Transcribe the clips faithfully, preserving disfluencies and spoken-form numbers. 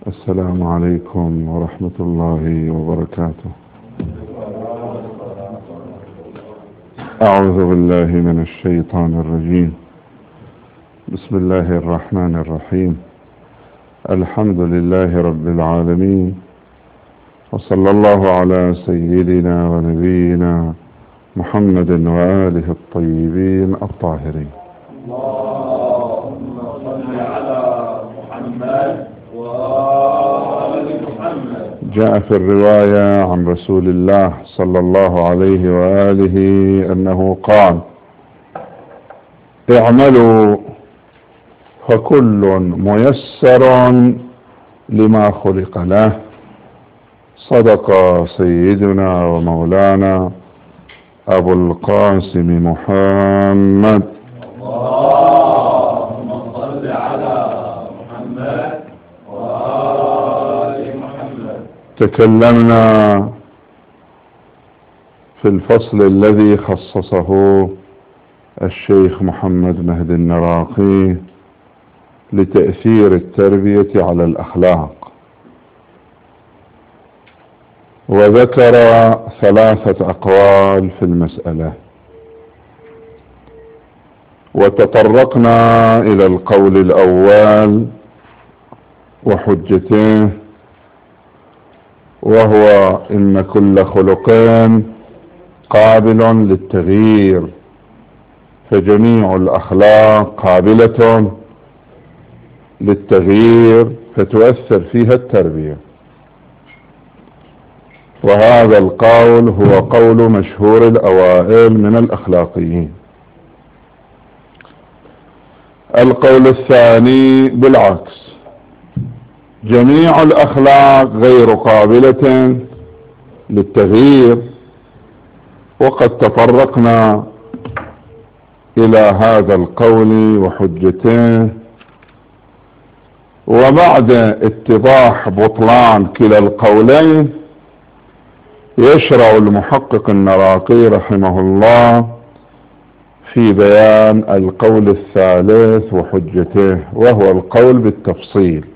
السلام عليكم ورحمة الله وبركاته. أعوذ بالله من الشيطان الرجيم. بسم الله الرحمن الرحيم. الحمد لله رب العالمين، وصلى الله على سيدنا ونبينا محمد وآله الطيبين الطاهرين. اللهم صل على محمد وآل محمد. جاء في الرواية عن رسول الله صلى الله عليه وآله أنه قال: اعملوا فكل ميسر لما خلق له. صدق سيدنا ومولانا أبو القاسم محمد. اللهم صل على محمد وآل محمد. تكلمنا في الفصل الذي خصصه الشيخ محمد مهدي النراقي لتأثير التربية على الأخلاق، وذكر ثلاثة أقوال في المسألة، وتطرقنا إلى القول الأول وحجته، وهو إن كل خلق قابل للتغيير، فجميع الأخلاق قابلة للتغيير فتؤثر فيها التربية. وهذا القول هو قول مشهور الأوائل من الأخلاقيين. القول الثاني بالعكس، جميع الأخلاق غير قابلة للتغيير، وقد تطرقنا إلى هذا القول وحجته. وبعد اتضاح بطلان كلا القولين يشرع المحقق النراقي رحمه الله في بيان القول الثالث وحجته، وهو القول بالتفصيل.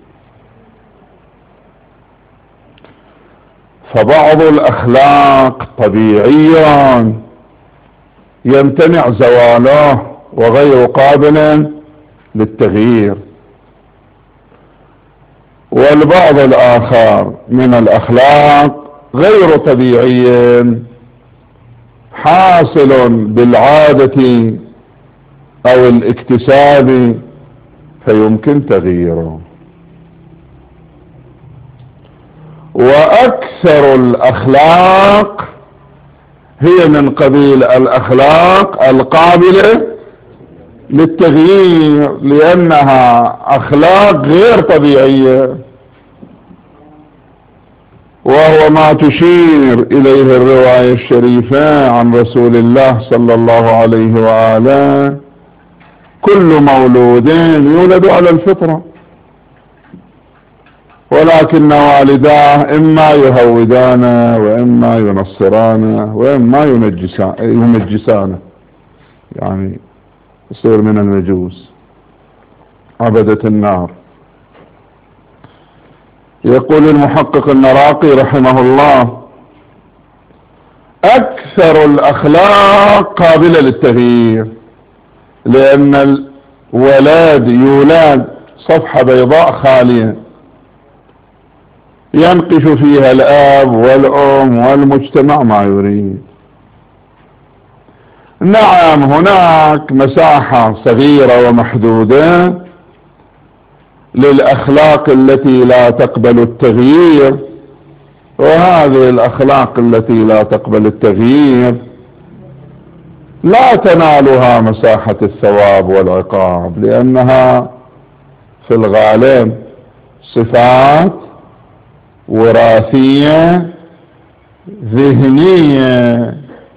فبعض الأخلاق طبيعيا يمتنع زواله وغير قابل للتغيير، والبعض الآخر من الأخلاق غير طبيعي حاصل بالعادة أو الاكتساب فيمكن تغييره. وأكثر الأخلاق هي من قبيل الأخلاق القابلة للتغيير، لأنها أخلاق غير طبيعية، وهو ما تشير إليه الرواية الشريفة عن رسول الله صلى الله عليه وآله: كل مولود يولد على الفطرة، ولكن والداه إما يهودانه وإما ينصرانه وإما ينجسانه، يعني يصير من المجوس عبدة النار. يقول المحقق النراقي رحمه الله: أكثر الأخلاق قابلة للتغيير، لأن الولد يولد صفحة بيضاء خالية ينقش فيها الأب والأم والمجتمع ما يريد. نعم، هناك مساحة صغيرة ومحدودة للأخلاق التي لا تقبل التغيير، وهذه الأخلاق التي لا تقبل التغيير لا تنالها مساحة الثواب والعقاب، لأنها في الغالب صفات وراثية ذهنية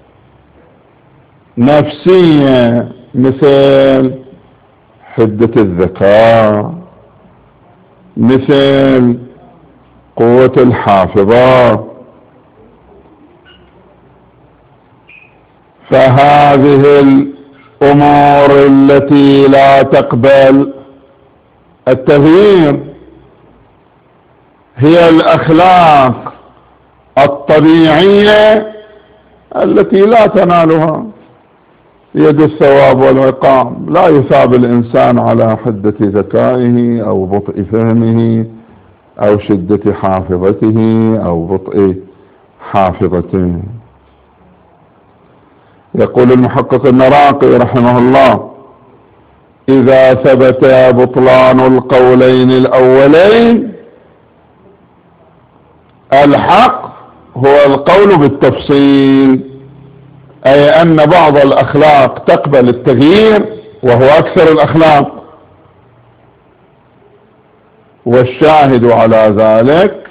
نفسية، مثل حدة الذكاء، مثل قوة الحافظة. فهذه الأمور التي لا تقبل التغيير هي الأخلاق الطبيعية التي لا تنالها يد الثواب والعقاب. لا يثاب الإنسان على حدة ذكائه أو بطء فهمه أو شدة حافظته أو بطء حافظته. يقول المحقق النراقي رحمه الله: إذا ثبت بطلان القولين الأولين، الحق هو القول بالتفصيل، أي أن بعض الأخلاق تقبل التغيير وهو أكثر الأخلاق، والشاهد على ذلك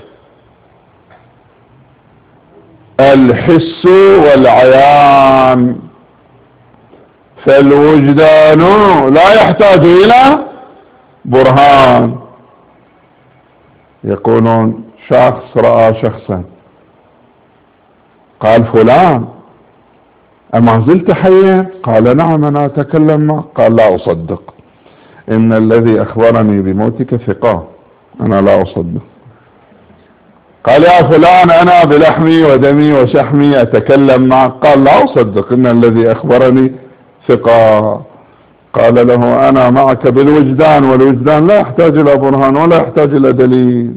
الحس والعيان، فالوجدان لا يحتاج إلى برهان. يقولون شخص رأى شخصا قال: فلان أما زلت حيا؟ قال: نعم أنا أتكلم معه. قال: لا أصدق، إن الذي أخبرني بموتك ثقة، أنا لا أصدق. قال: يا فلان أنا بلحمي ودمي وشحمي أتكلم معك. قال: لا أصدق، إن الذي أخبرني ثقة. قال له: أنا معك بالوجدان، والوجدان لا يحتاج إلى برهان ولا يحتاج إلى دليل.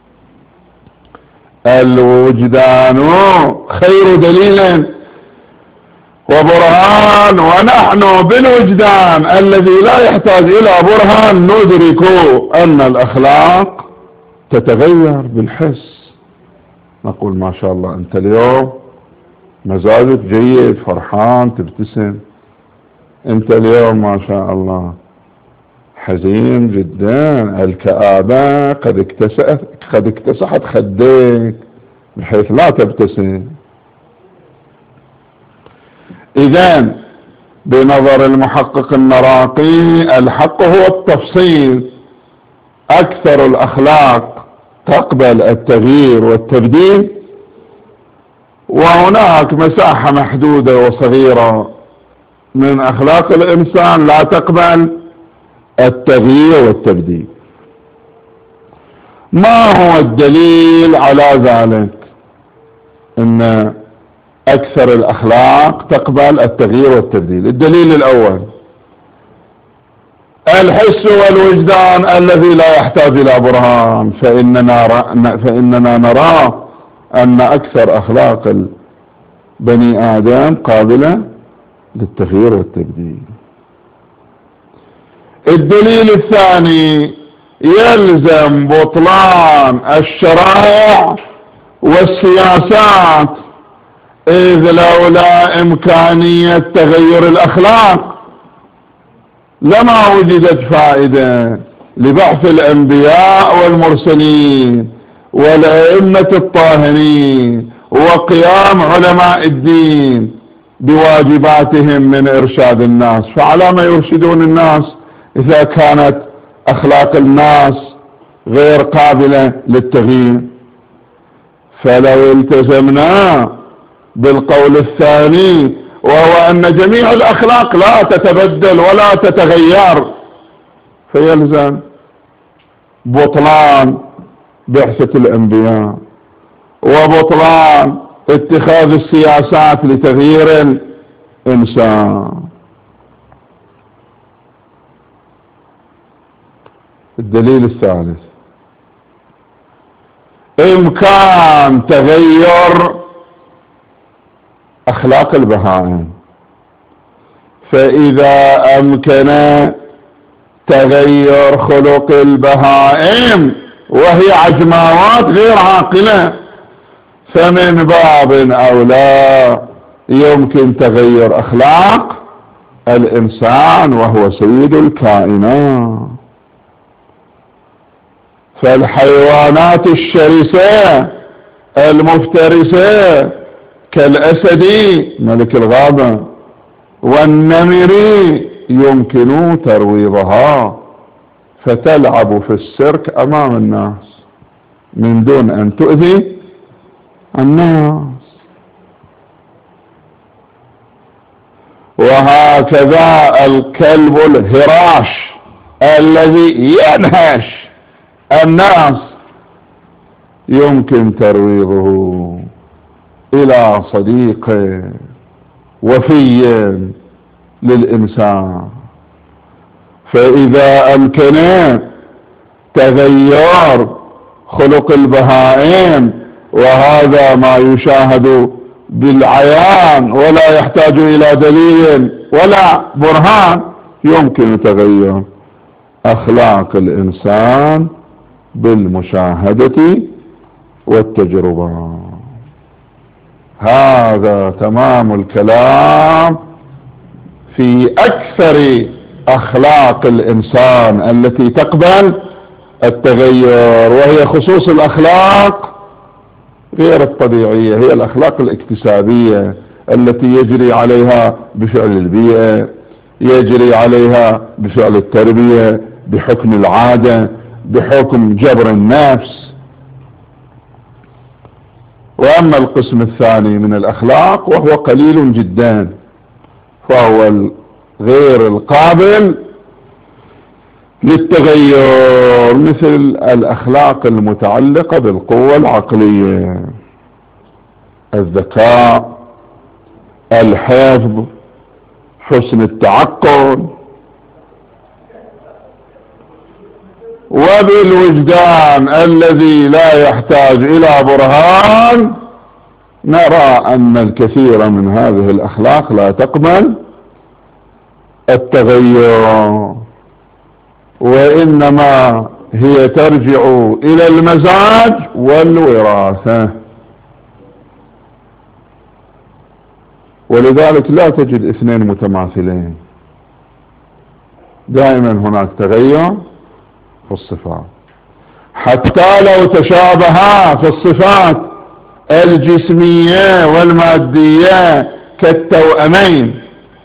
الوجدان خير دليل وبرهان، ونحن بالوجدان الذي لا يحتاج إلى برهان ندرك أن الأخلاق تتغير بالحس. نقول: ما شاء الله أنت اليوم مزاجك جيد، فرحان، تبتسم. أنت اليوم ما شاء الله حزين جدا، الكآبة قد اكتسحت قد اكتسحت خديك بحيث لا تبتسم. إذن بنظر المحقق النراقي الحق هو التفصيل، أكثر الأخلاق تقبل التغيير والتبديل، وهناك مساحة محدودة وصغيرة من أخلاق الإنسان لا تقبل التغيير والتبديل. ما هو الدليل على ذلك ان اكثر الاخلاق تقبل التغيير والتبديل؟ الدليل الاول الحس والوجدان الذي لا يحتاج الى برهان، فاننا فاننا نرى ان اكثر اخلاق بني ادم قابلة للتغيير والتبديل. الدليل الثاني يلزم بطلان الشرائع والسياسات، إذ لولا إمكانية تغير الأخلاق لما وجدت فائدة لبعث الأنبياء والمرسلين والأئمة الطاهرين وقيام علماء الدين بواجباتهم من إرشاد الناس. فعلى ما يرشدون الناس إذا كانت أخلاق الناس غير قابلة للتغيير؟ فلو التزمنا بالقول الثاني وهو أن جميع الأخلاق لا تتبدل ولا تتغير، فيلزم بطلان بعثة الأنبياء وبطلان اتخاذ السياسات لتغيير الإنسان. الدليل الثالث إمكان تغير أخلاق البهائم، فإذا أمكن تغير خلق البهائم وهي عجماوات غير عاقلة، فمن باب أولى يمكن تغير أخلاق الإنسان وهو سيد الكائنات. فالحيوانات الشرسة المفترسة كالأسد ملك الغابة والنمر يمكن ترويضها فتلعب في السيرك أمام الناس من دون أن تؤذي الناس. وهكذا الكلب الهراش الذي ينهش الناس يمكن ترويضه إلى صديق وفي للإنسان. فإذا أمكن تغير خلق البهائم، وهذا ما يشاهد بالعيان ولا يحتاج إلى دليل ولا برهان، يمكن تغير أخلاق الإنسان بالمشاهدة والتجربة. هذا تمام الكلام في أكثر أخلاق الإنسان التي تقبل التغير، وهي خصوص الأخلاق غير الطبيعية، هي الأخلاق الاكتسابية التي يجري عليها بفعل البيئة، يجري عليها بفعل التربية، بحكم العادة، بحكم جبر النفس. وأما القسم الثاني من الأخلاق وهو قليل جدا، فهو غير القابل للتغير، مثل الأخلاق المتعلقة بالقوة العقلية، الذكاء، الحفظ، حسن التعقل. وبالوجدان الذي لا يحتاج إلى برهان نرى أن الكثير من هذه الأخلاق لا تقبل التغير، وإنما هي ترجع إلى المزاج والوراثة. ولذلك لا تجد اثنين متماثلين، دائما هناك تغير في الصفات، حتى لو تشابها في الصفات الجسمية والمادية كالتوأمين،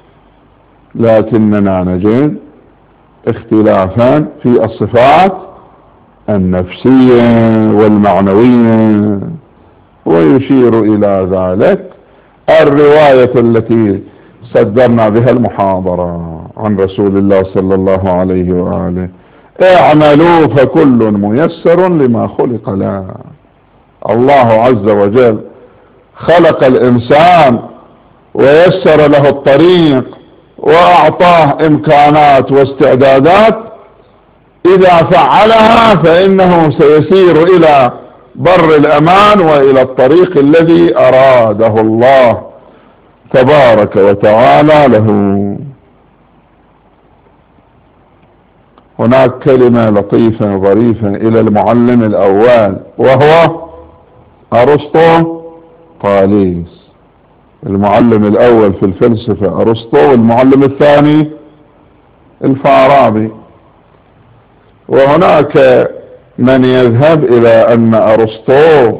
لكننا نجد اختلافا في الصفات النفسية والمعنوية. ويشير إلى ذلك الرواية التي صدرنا بها المحاضرة عن رسول الله صلى الله عليه وآله: اعملوا فكل ميسر لما خلق له. الله عز وجل خلق الإنسان ويسر له الطريق وأعطاه إمكانات واستعدادات، إذا فعلها فإنه سيسير إلى بر الأمان وإلى الطريق الذي أراده الله تبارك وتعالى له. هناك كلمة لطيفة ظريفة إلى المعلم الأول وهو أرسطو طاليس. المعلم الأول في الفلسفة أرسطو، والمعلم الثاني الفارابي. وهناك من يذهب إلى أن أرسطو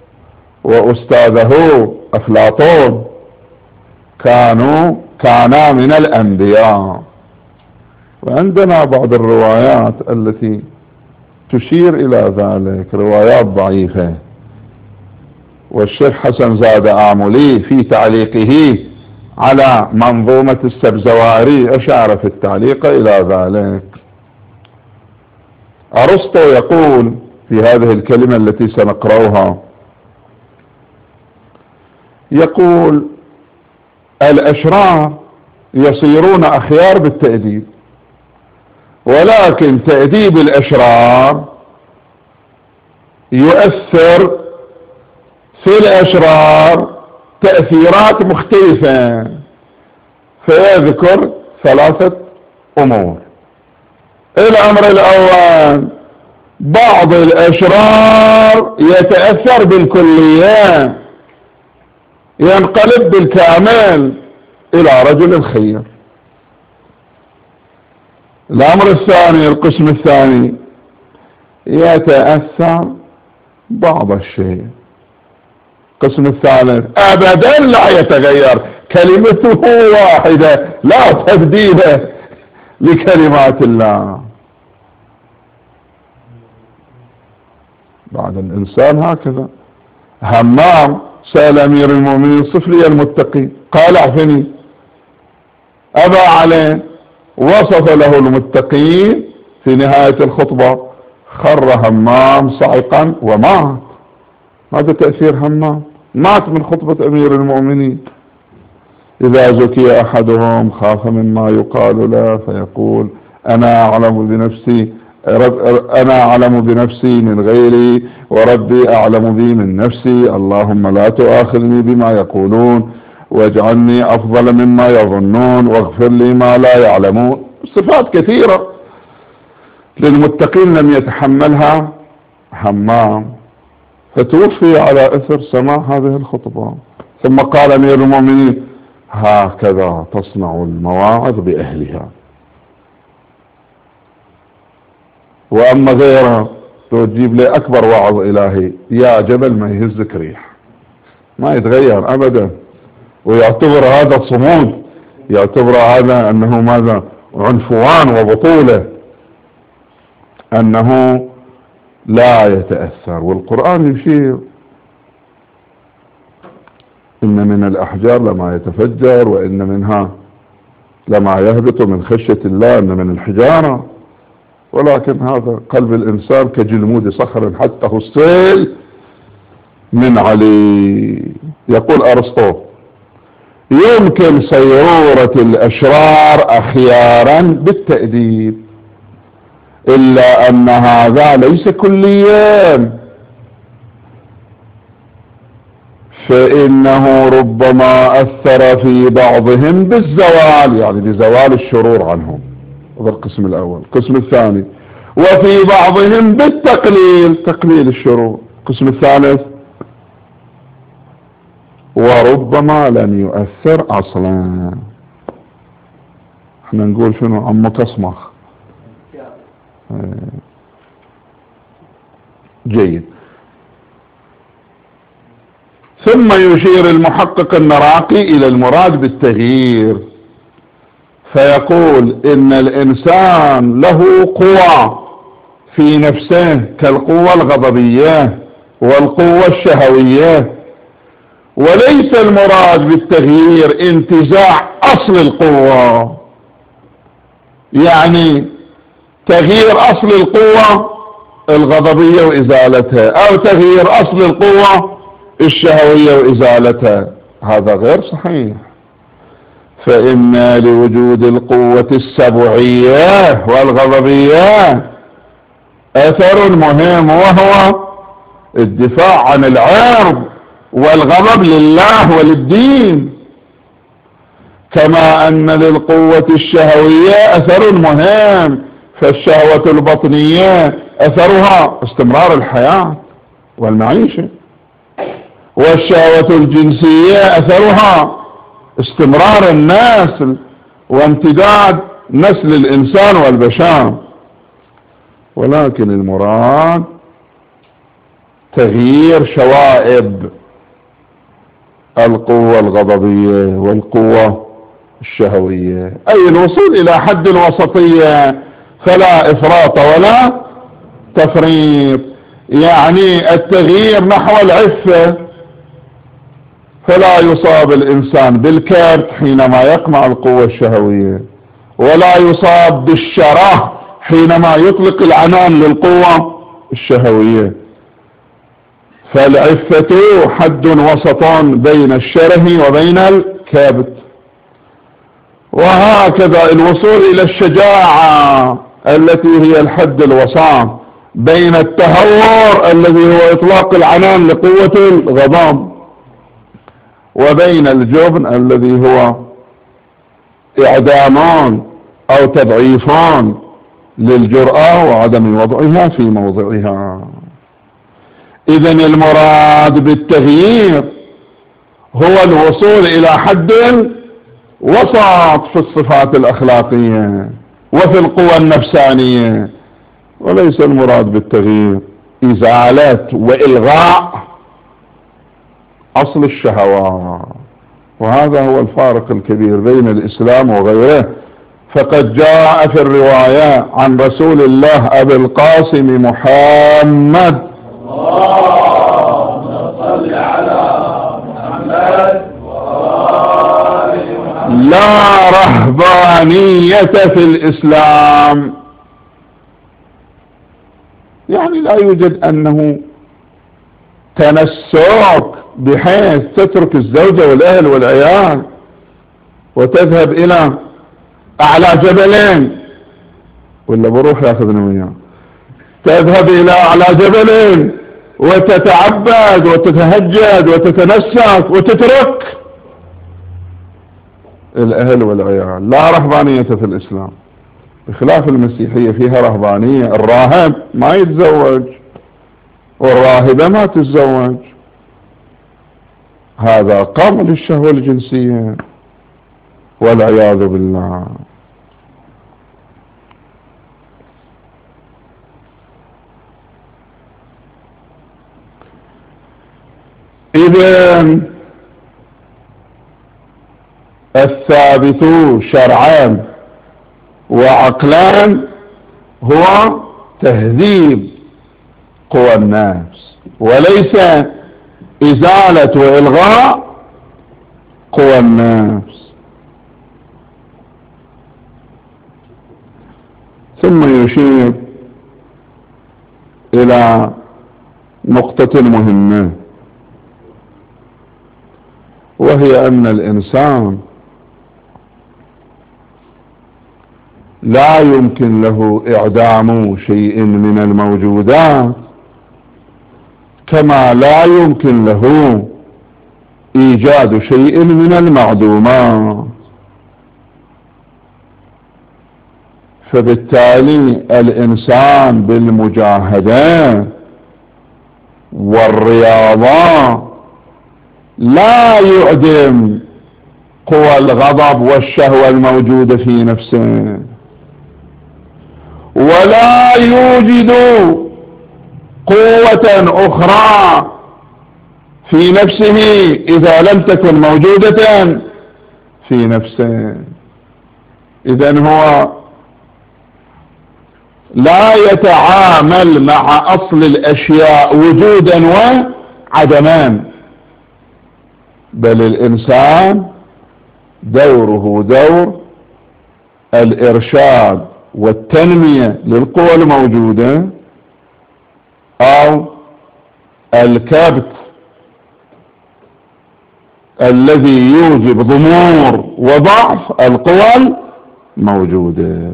وأستاذه أفلاطون كانوا كانا من الأنبياء، وعندنا بعض الروايات التي تشير إلى ذلك، روايات ضعيفة. والشيخ حسن زاد آملي في تعليقه على منظومة السبزواري أشار في التعليق إلى ذلك. أرسطو يقول في هذه الكلمة التي سنقرأها، يقول: الأشرار يصيرون أخيار بالتأديب، ولكن تأديب الأشرار يؤثر في الأشرار تأثيرات مختلفة. فيذكر ثلاثة أمور. الأمر الأول: بعض الأشرار يتأثر بالكلية، ينقلب بالكامل إلى رجل خير. الأمر الثاني، القسم الثاني: يتأثر بعض الشيء. القسم الثالث: أبدا لا يتغير، كلمته واحدة لا تبديل لكلمات الله. بعد الإنسان هكذا. همام سأل أمير المؤمنين: صف لي المتقي، قال: اعفني. أبى عليه، وصف له المتقين. في نهاية الخطبة خر همام صعقا ومات. هذا تأثير همام، مات من خطبة أمير المؤمنين. إذا زكي أحدهم خاف مما يقال له فيقول أنا أعلم بنفسي أنا أعلم بنفسي من غيري وربي أعلم بي من نفسي، اللهم لا تؤاخذني بما يقولون واجعلني أفضل مما يظنون واغفر لي ما لا يعلمون. صفات كثيرة للمتقين لم يتحملها همام، فتوفي على أثر سماع هذه الخطبة. ثم قال أمير المؤمنين هكذا تصنع المواعظ بأهلها. وأما غيرها لو تجيب لي أكبر وعظ إلهي يا جبل ما يهزك ريح، ما يتغير أبدا، ويعتبر هذا صمود، يعتبر هذا أنه ماذا عنفوان وبطولة، أنه لا يتأثر. والقرآن يشير إن من الأحجار لما يتفجر وإن منها لما يهبط من خشية الله، إن من الحجارة، ولكن هذا قلب الإنسان كجلمود صخر حتى السيل من علي. يقول أرسطو يمكن صيرورة الأشرار أخيارا بالتأديب، إلا أن هذا ليس كليا، فإنه ربما أثر في بعضهم بالزوال، يعني بزوال الشرور عنهم، هذا القسم الأول. القسم الثاني وفي بعضهم بالتقليل، تقليل الشرور. القسم الثالث وربما لم يؤثر أصلا. احنا نقول شنو عمك اصمخ. جيد. ثم يشير المحقق النراقي إلى المراد بالتغيير، فيقول إن الإنسان له قوى في نفسه كالقوة الغضبية والقوة الشهوية، وليس المراد بالتغيير انتزاع أصل القوة، يعني تغيير أصل القوة الغضبية وإزالتها، أو تغيير أصل القوة الشهوية وإزالتها، هذا غير صحيح. فإن لوجود القوة السبعية والغضبية أثر مهم، وهو الدفاع عن العرض والغضب لله وللدين، كما أن للقوة الشهوية أثر مهم، فالشهوة البطنية أثرها استمرار الحياة والمعيشة، والشهوة الجنسية أثرها استمرار النسل وامتداد نسل الإنسان والبشر. ولكن المراد تغيير شوائب القوة الغضبية والقوة الشهوية، أي الوصول إلى حد الوسطية، فلا إفراط ولا تفريط، يعني التغيير نحو العفة، فلا يصاب الإنسان بالكبت حينما يقمع القوة الشهوية، ولا يصاب بالشره حينما يطلق العنان للقوة الشهوية، فالعفة حد وسط بين الشره وبين الكبت. وهكذا الوصول إلى الشجاعة التي هي الحد الوسط بين التهور الذي هو إطلاق العنان لقوة الغضب، وبين الجبن الذي هو إعدامان أو تضعيفان للجرأة وعدم وضعها في موضعها. إذن المراد بالتغيير هو الوصول إلى حد وسط في الصفات الأخلاقية وفي القوى النفسانية، وليس المراد بالتغيير إزالة وإلغاء أصل الشهوات. وهذا هو الفارق الكبير بين الإسلام وغيره. فقد جاء في الرواية عن رسول الله أبي القاسم محمد اللهم صل على محمد وآل محمد لا رهبانية في الإسلام، يعني لا يوجد أنه تنسك بحيث تترك الزوجة والأهل والعيال وتذهب إلى أعلى جبلين، ولا بروح ياخذنا وياه، تذهب إلى أعلى جبلين وتتعبد وتتهجد وتتنسك وتترك الأهل والعيال. لا رهبانية في الإسلام، بخلاف المسيحية فيها رهبانية. الراهب ما يتزوج والراهبة ما تتزوج، هذا قام للشهوة الجنسية والعياذ بالله. إذن الثابت شرعان وعقلان هو تهذيب قوى النفس، وليس إزالة وإلغاء قوى النفس. ثم يشير إلى نقطة مهمة، وهي أن الإنسان لا يمكن له إعدام شيء من الموجودات، كما لا يمكن له إيجاد شيء من المعدومات. فبالتالي الإنسان بالمجاهدة والرياضة لا يعدم قوى الغضب والشهوة الموجودة في نفسه، ولا يوجد قوة أخرى في نفسه إذا لم تكن موجودة في نفسه. إذن هو لا يتعامل مع أصل الأشياء وجودا وعدما، بل الإنسان دوره دور الإرشاد والتنمية للقوى الموجودة، أو الكبت الذي يوجب ضمور وضعف القوى الموجودة.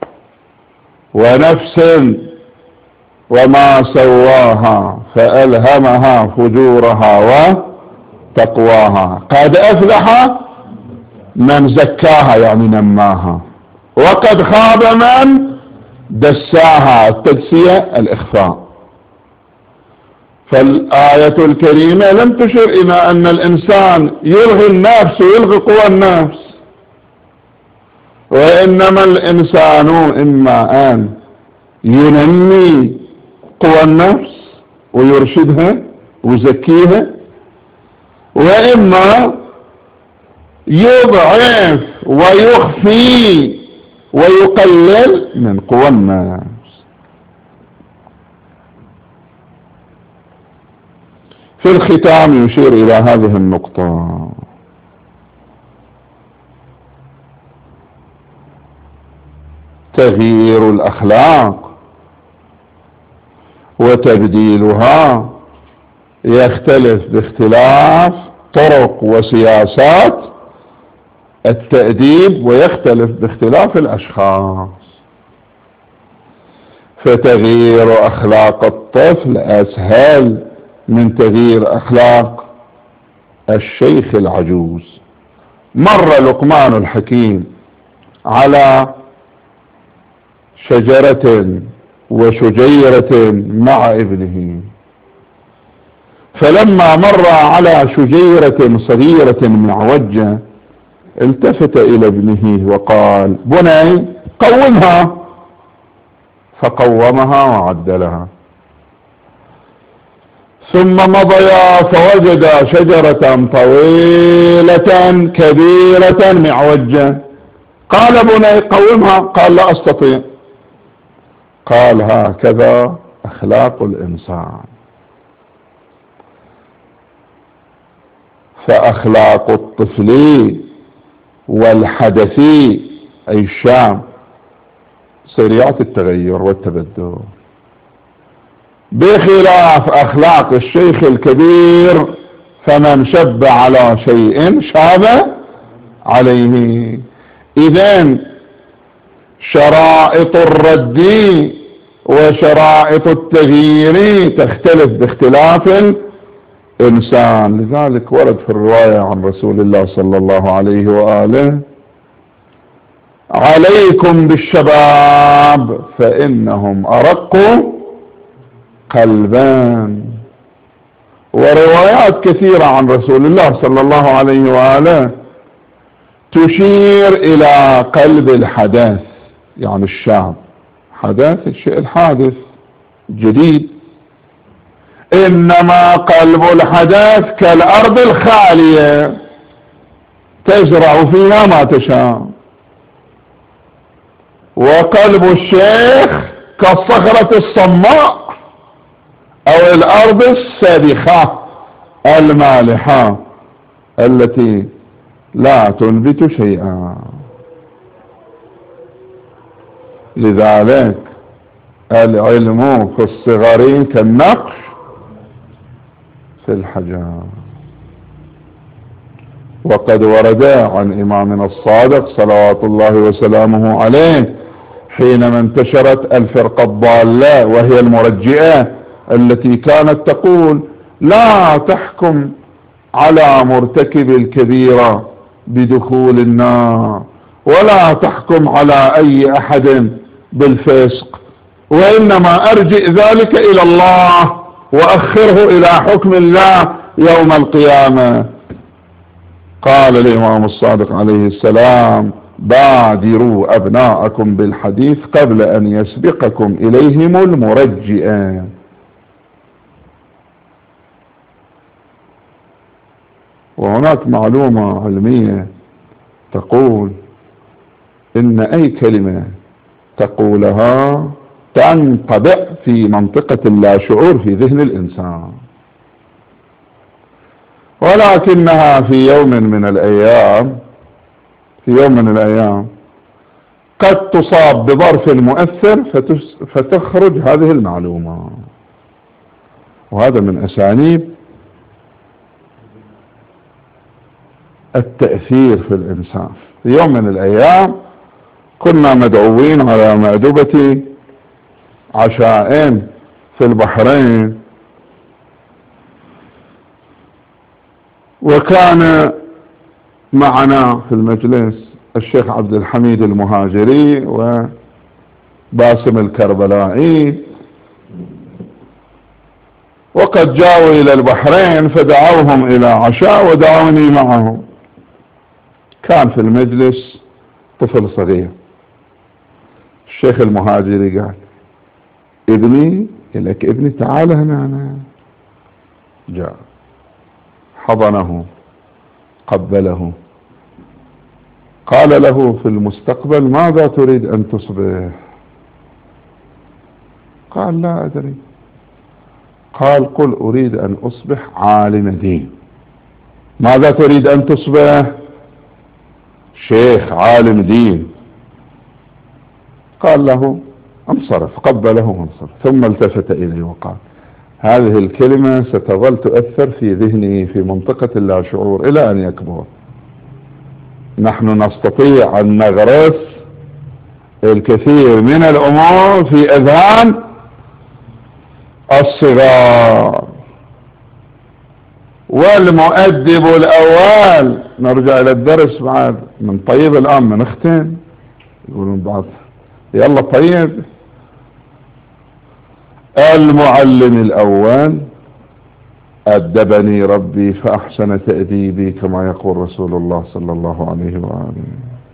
ونفس وما سواها فألهمها فجورها وتقواها، قد أفلح من زكاها يعني نماها، وقد خاب من دساها، التدسية الإخفاء. فالآية الكريمة لم تشر إلى أن الإنسان يلغي النفس ويلغي قوى النفس، وإنما الإنسان إما أن ينمي قوى النفس ويرشدها ويزكيها، وإما يضعف ويخفي ويقلل من قوى النفس. في الختام يشير إلى هذه النقطة: تغيير الأخلاق وتبديلها يختلف باختلاف طرق وسياسات التأديب، ويختلف باختلاف الأشخاص. فتغيير أخلاق الطفل أسهل من تغيير أخلاق الشيخ العجوز. مر لقمان الحكيم على شجرة وشجيرة مع ابنه، فلما مر على شجيرة صغيرة معوجة التفت إلى ابنه وقال: بني قومها. فقومها وعدلها. ثم مضيا فوجد شجرة طويلة كبيرة معوجة. قال: بني قومها. قال: لا أستطيع. قال: هكذا أخلاق الإنسان. فأخلاق الطفل والحدثي أي الشام سريعة التغير والتبدل. بخلاف أخلاق الشيخ الكبير فمن شب على شيء شاب عليه. إذن شرائط الرد وشرائط التغيير تختلف باختلاف الإنسان. لذلك ورد في الرواية عن رسول الله صلى الله عليه وآله: عليكم بالشباب فإنهم أرق قلبان. وروايات كثيرة عن رسول الله صلى الله عليه وآله تشير إلى قلب الحدث، يعني الشاب، حدث الشيء الحادث جديد. إنما قلب الحدث كالأرض الخالية تزرع فيها ما تشاء، وقلب الشيخ كالصخرة الصماء أو الأرض السابخة المالحة التي لا تنبت شيئا. لذلك العلم في الصغر كالنقش في الحجر. وقد ورد عن إمامنا الصادق صلوات الله وسلامه عليه حينما انتشرت الفرقة الضالة وهي المرجئة التي كانت تقول: لا تحكم على مرتكب الكبيرة بدخول النار، ولا تحكم على أي أحد بالفسق، وإنما أرجئ ذلك إلى الله وأخره إلى حكم الله يوم القيامة. قال الإمام الصادق عليه السلام: بادروا أبناءكم بالحديث قبل أن يسبقكم إليهم المرجئة. وهناك معلومة علمية تقول إن أي كلمة تقولها تنطبع في منطقة اللاشعور في ذهن الإنسان، ولكنها في يوم من الأيام في يوم من الأيام قد تصاب بظرف مؤثر فتخرج هذه المعلومة. وهذا من أساليب التأثير في الإنسان. في يوم من الأيام كنا مدعوين على مأدبة عشاء في البحرين، وكان معنا في المجلس الشيخ عبد الحميد المهاجري وباسم الكربلائي، وقد جاءوا إلى البحرين فدعوهم إلى عشاء ودعوني معهم. كان في المجلس طفل صغير. الشيخ المهاجري قال: ابني لك ابني تعال هنا. أنا جاء حضنه قبله، قال له: في المستقبل ماذا تريد أن تصبح؟ قال: لا أدري. قال: قل أريد أن أصبح عالم دين. ماذا تريد أن تصبح؟ شيخ عالم دين. قال له: انصرف. قبله وانصرف، ثم التفت إليه وقال: هذه الكلمة ستظل تؤثر في ذهنه في منطقة اللاشعور إلى أن يكبر. نحن نستطيع أن نغرس الكثير من الأمور في أذهان الصغار. والمؤدب الأول، نرجع إلى الدرس بعد من طيب الآن من اختين يقولون بعض يلا طيب. المعلم الأول: أدبني ربي فأحسن تأديبي كما يقول رسول الله صلى الله عليه وآله.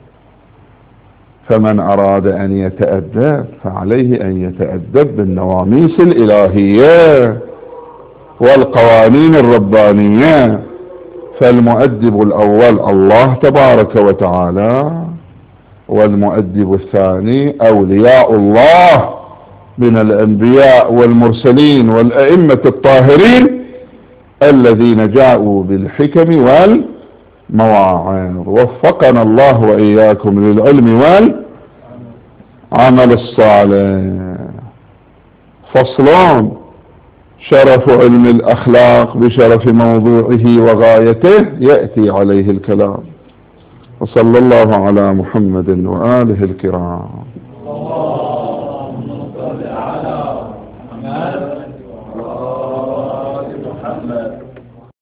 فمن أراد أن يتأدب فعليه أن يتأدب بالنواميس الإلهية والقوانين الربانية. فالمؤدب الأول الله تبارك وتعالى، والمؤدب الثاني أولياء الله من الأنبياء والمرسلين والأئمة الطاهرين الذين جاءوا بالحكم والمواعظ. وفقنا الله وإياكم للعلم والعمل الصالح. فصلان: شرف علم الأخلاق بشرف موضوعه وغايته يأتي عليه الكلام. وصلى الله على محمد وآله الكرام.